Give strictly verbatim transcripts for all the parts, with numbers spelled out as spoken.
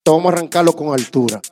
esto vamos a arrancarlo con altura.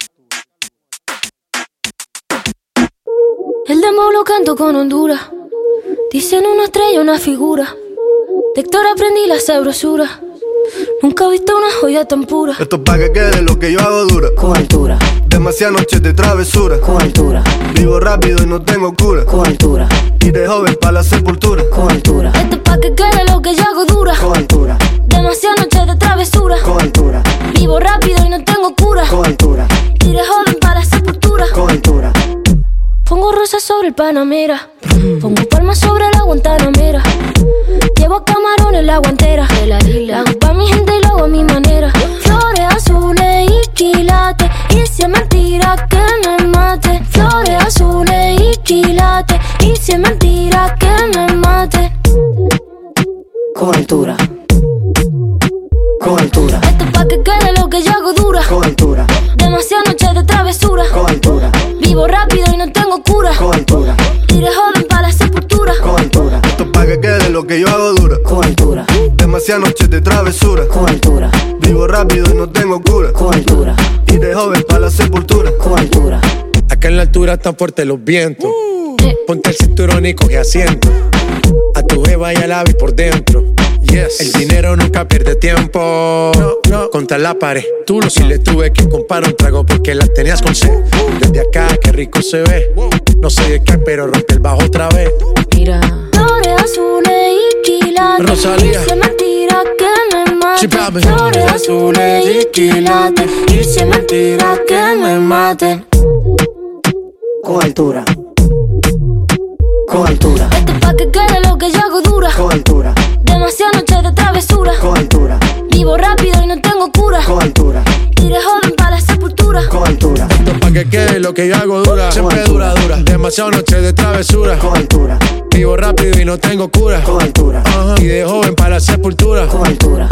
El demo lo canto con Honduras. Dicen una estrella, una figura. De Héctor aprendí la sabrosura. Nunca he visto una joya tan pura. Esto es pa' que quede lo que yo hago dura. Con altura. Demasiadas noches de travesura. Con altura. Vivo rápido y no tengo cura. Con altura. Y de joven pa' la sepultura. Con altura. Esto es pa' que quede lo que yo hago dura. Con altura. Demasiadas noches de travesura. Con altura. Vivo rápido y no tengo cura. Con altura. Y de joven para la sepultura. Con altura. Pongo rosas sobre el Panamera. Pongo palmas sobre la Guantanamera. Llevo camarones la guantera. La hago pa' mi gente y lo hago a mi manera. Flores azules y quilates. Y si es mentira que me mate. Flores azules y quilates. Y si es mentira que me mate. Con altura. Con altura. Esto es pa' que quede lo que yo hago dura. Con altura. Demasiadas noches de travesura. Con altura. Vivo rápido y no tengo cura. Con altura. Y de joven para la sepultura. Con altura. Esto es pa' que quede lo que yo hago dura. Con altura. Demasiadas noches de travesura. Con altura. Vivo rápido y no tengo cura. Con altura. Y de joven pa' la sepultura. Con altura. Acá en la altura están fuertes los vientos. Uh. Ponte el cinturón y coge asiento. A tu jeva y al ave por dentro. Yes. El dinero nunca pierde tiempo. No, no. Contra la pared. Tú lo sabes. Y le tuve que comprar un trago porque las tenías con sed. Desde acá, qué rico se ve. No sé de qué, pero rompe el bajo otra vez. Mira. Flores azules y quilates. Rosalía. Y si es mentira que me mate. Chipabe. Flores azules y quilates. Y si es mentira que me mate. Con altura. Con altura. Esto es pa' que quede lo que yo hago dura. Con altura. Demasiadas noches de travesura. Con altura. Vivo rápido y no tengo cura. Con altura. Y de joven para la sepultura. Con altura. Esto es pa' que quede lo que yo hago dura. Siempre dura, dura. Demasiadas noches de travesura. Con altura. Vivo rápido y no tengo cura. Con altura. Ajá. Y de joven para la sepultura. Con altura.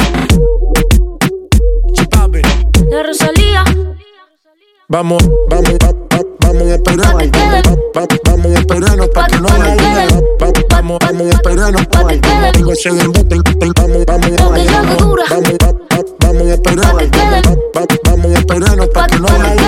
Chipabe. La Rosalía. Vamos, vamos, va, va, vamos a esperarnos. Va, va, vamos a esperarnos pa' que no vaya. Va, vamos, vamos a esperarnos pa' que quede. Digo, se den bote, vamos, vamos a Lo que yo hago dura. Vamos, va, va, vamos a esperarnos. Va, va, vamos a esperarnos pa' que no vaya.